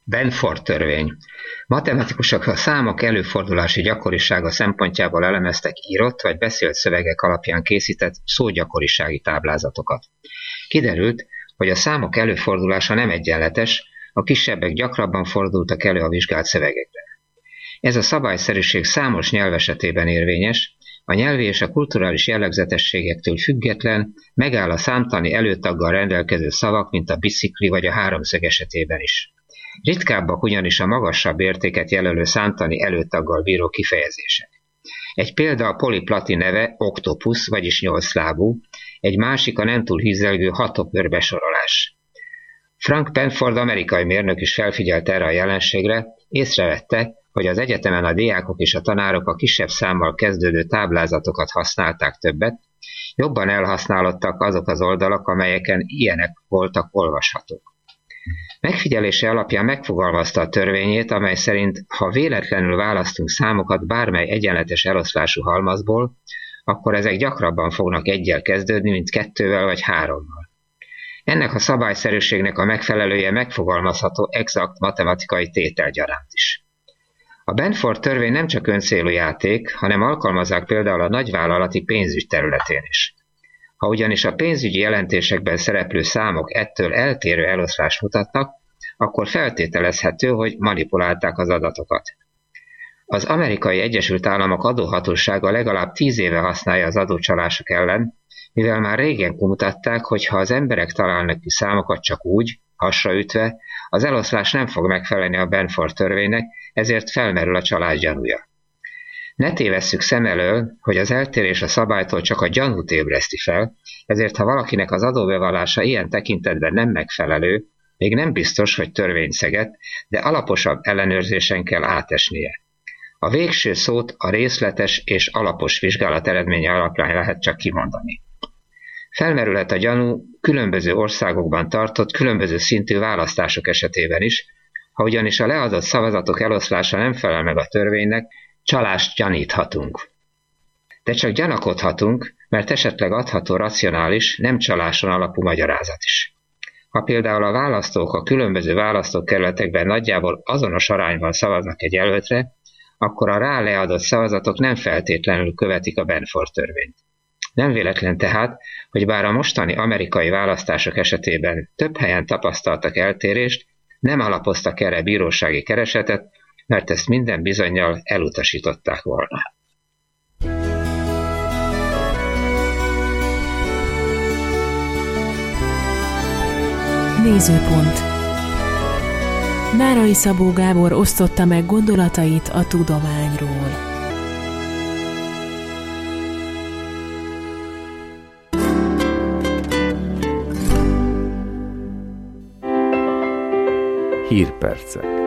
Benford törvény. Matematikusok a számok előfordulási gyakorisága szempontjából elemeztek írott vagy beszélt szövegek alapján készített szógyakorisági táblázatokat. Kiderült, hogy a számok előfordulása nem egyenletes, a kisebbek gyakrabban fordultak elő a vizsgált szövegekben. Ez a szabályszerűség számos nyelv esetében érvényes, a nyelvi és a kulturális jellegzetességektől független megáll a számtani előtaggal rendelkező szavak, mint a bicikli vagy a háromszög esetében is. Ritkábbak ugyanis a magasabb értéket jelölő számtani előtaggal bíró kifejezések. Egy példa a poliplati neve oktopusz, vagyis 8 lábú, egy másik a nem túl hízelgő hatopőr besorolás. Frank Benford amerikai mérnök is felfigyelt erre a jelenségre, észrevette, hogy az egyetemen a diákok és a tanárok a kisebb számmal kezdődő táblázatokat használták többet, jobban elhasználottak azok az oldalak, amelyeken ilyenek voltak olvashatók. Megfigyelése alapján megfogalmazta a törvényét, amely szerint, ha véletlenül választunk számokat bármely egyenletes eloszlású halmazból, akkor ezek gyakrabban fognak 1-jel kezdődni, mint 2-vel vagy 3-mal. Ennek a szabályszerűségnek a megfelelője megfogalmazható exakt matematikai tétel gyaránt is. A Benford törvény nem csak öncélú játék, hanem alkalmazzák például a nagyvállalati pénzügy területén is. Ha ugyanis a pénzügyi jelentésekben szereplő számok ettől eltérő eloszlást mutatnak, akkor feltételezhető, hogy manipulálták az adatokat. Az Amerikai Egyesült Államok adóhatósága legalább 10 éve használja az adócsalások ellen, mivel már régen kimutatták, hogy ha az emberek találnak ki számokat csak úgy, hasraütve, az eloszlás nem fog megfelelni a Benford törvénynek, ezért felmerül a csalás gyanúja. Ne tévesszük szem elől, hogy az eltérés a szabálytól csak a gyanút ébreszti fel, ezért ha valakinek az adóbevallása ilyen tekintetben nem megfelelő, még nem biztos, hogy törvényszegett, de alaposabb ellenőrzésen kell átesnie. A végső szót a részletes és alapos vizsgálat eredménye alapján lehet csak kimondani. Felmerülhet a gyanú különböző országokban tartott, különböző szintű választások esetében is, ha ugyanis a leadott szavazatok eloszlása nem felel meg a törvénynek, csalást gyaníthatunk. De csak gyanakodhatunk, mert esetleg adható racionális, nem csaláson alapú magyarázat is. Ha például a választók a különböző választókerületekben nagyjából azonos arányban szavaznak egy jelöltre, akkor a rá leadott szavazatok nem feltétlenül követik a Benford törvényt. Nem véletlen tehát, hogy bár a mostani amerikai választások esetében több helyen tapasztaltak eltérést, nem alapoztak erre bírósági keresetet, mert ezt minden bizonnyal elutasították volna. Nézőpont. Nárai Szabó Gábor osztotta meg gondolatait a tudományról. Hírpercek.